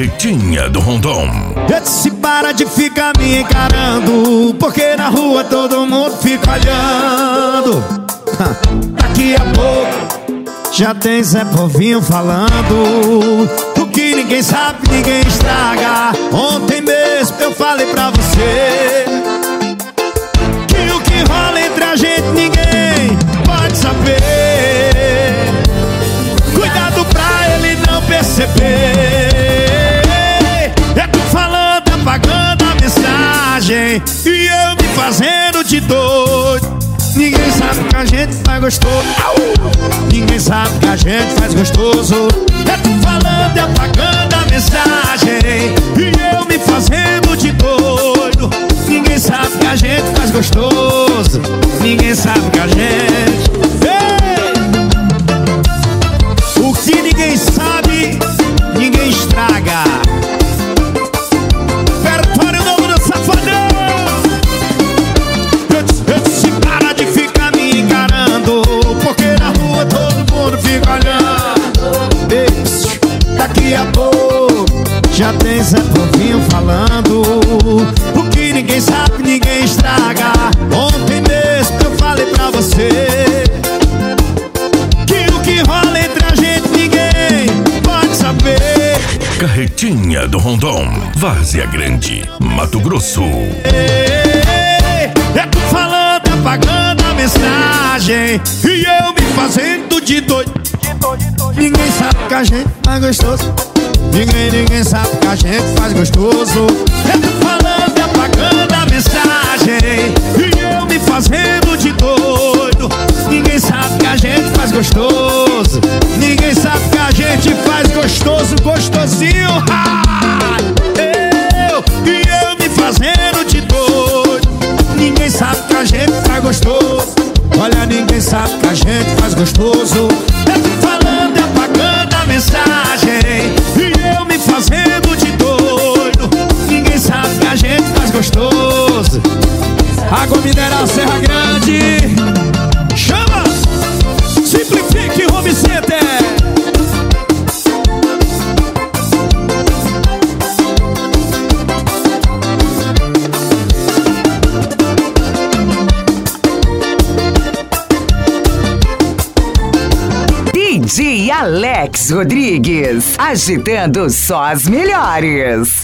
Carretinha do Rondon. Se para de ficar me encarando, porque na rua todo mundo fica olhando. Daqui a pouco já tem Zé Povinho falando. O que ninguém sabe, ninguém estraga. Ontem mesmo eu falei pra você que o que rola entre a gente ninguém pode saber. Cuidado pra ele não perceber. É tu falando, apagando a mensagem, e eu me fazendo de doido. Ninguém sabe que a gente faz gostoso. Ninguém sabe que a gente faz gostoso. É tu falando e apagando a mensagem, e eu me fazendo de doido. Ninguém sabe que a gente faz gostoso. Ninguém sabe que a gente... O que ninguém sabe, ninguém estraga. Repertório novo do Safadão. Se para de ficar me encarando, porque na rua todo mundo fica olhando. Daqui a pouco já tem Zé Povinho falando. O que ninguém sabe, ninguém estraga. Ontem mesmo eu falei pra você que o que rola entre a gente ninguém pode saber. Carretinha do Rondon, Várzea Grande, Mato Grosso. É tu falando, apagando a mensagem, e eu me fazendo de doido. Ninguém sabe que a gente faz gostoso. Ninguém sabe que a gente faz gostoso. É tu falando, apagando a mensagem, e eu me fazendo de doido. Ninguém sabe que a gente faz gostoso. Ninguém sabe que a gente faz gostoso, gostosinho. Eu me fazendo de doido. Ninguém sabe que a gente faz gostoso. Olha, ninguém sabe que a gente faz gostoso. É tu falando e apagando a mensagem, e eu me fazendo de doido. Ninguém sabe que a gente faz gostoso. Água mineral Serra Grande. Chama! Simplifique Home Center. DJ Alex Rodrigues, agitando só as melhores.